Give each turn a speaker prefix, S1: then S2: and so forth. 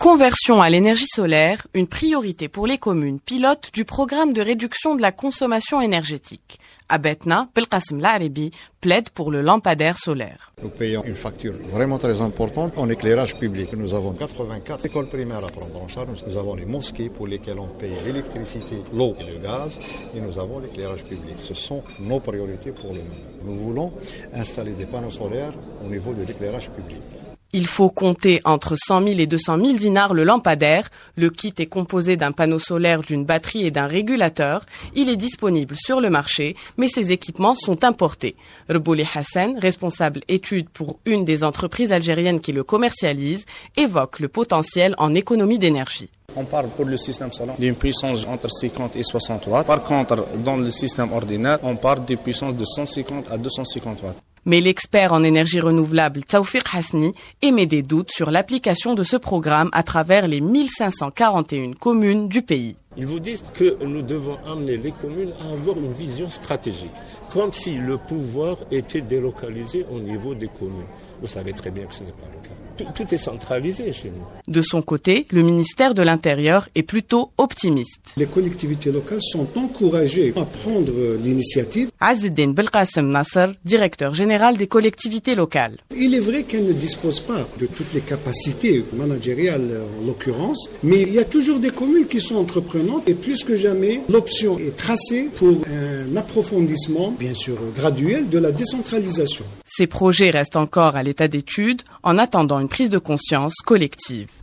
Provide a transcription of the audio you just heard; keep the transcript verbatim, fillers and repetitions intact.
S1: Conversion à l'énergie solaire, une priorité pour les communes pilotes du programme de réduction de la consommation énergétique. Abetna, Belqasem Laribi, plaide pour le lampadaire solaire.
S2: Nous payons une facture vraiment très importante en éclairage public. Nous avons quatre-vingt-quatre écoles primaires à prendre en charge. Nous avons les mosquées pour lesquelles on paye l'électricité, l'eau et le gaz. Et nous avons l'éclairage public. Ce sont nos priorités pour le moment. Nous voulons installer des panneaux solaires au niveau de l'éclairage public.
S1: Il faut compter entre cent mille et deux cent mille dinars le lampadaire. Le kit est composé d'un panneau solaire, d'une batterie et d'un régulateur. Il est disponible sur le marché, mais ces équipements sont importés. Rebouli Hassan, responsable études pour une des entreprises algériennes qui le commercialise, évoque le potentiel en économie d'énergie.
S3: On parle pour le système solaire d'une puissance entre cinquante et soixante watts. Par contre, dans le système ordinaire, on parle d'une puissance de cent cinquante à deux cent cinquante watts.
S1: Mais l'expert en énergie renouvelable Tawfiq Hasni émet des doutes sur l'application de ce programme à travers les mille cinq cent quarante et une communes du pays.
S4: Ils vous disent que nous devons amener les communes à avoir une vision stratégique, comme si le pouvoir était délocalisé au niveau des communes. Vous savez très bien que ce n'est pas le cas. Tout, tout est centralisé chez nous.
S1: De son côté, le ministère de l'Intérieur est plutôt optimiste.
S5: Les collectivités locales sont encouragées à prendre l'initiative.
S1: Azzeddine Belqasem Nasser, directeur général des collectivités locales.
S5: Il est vrai qu'elles ne disposent pas de toutes les capacités managériales en l'occurrence, mais il y a toujours des communes qui sont entreprenantes et plus que jamais, l'option est tracée pour un approfondissement, bien sûr graduel, de la décentralisation.
S1: Ces projets restent encore à l'état d'étude en attendant une prise de conscience collective.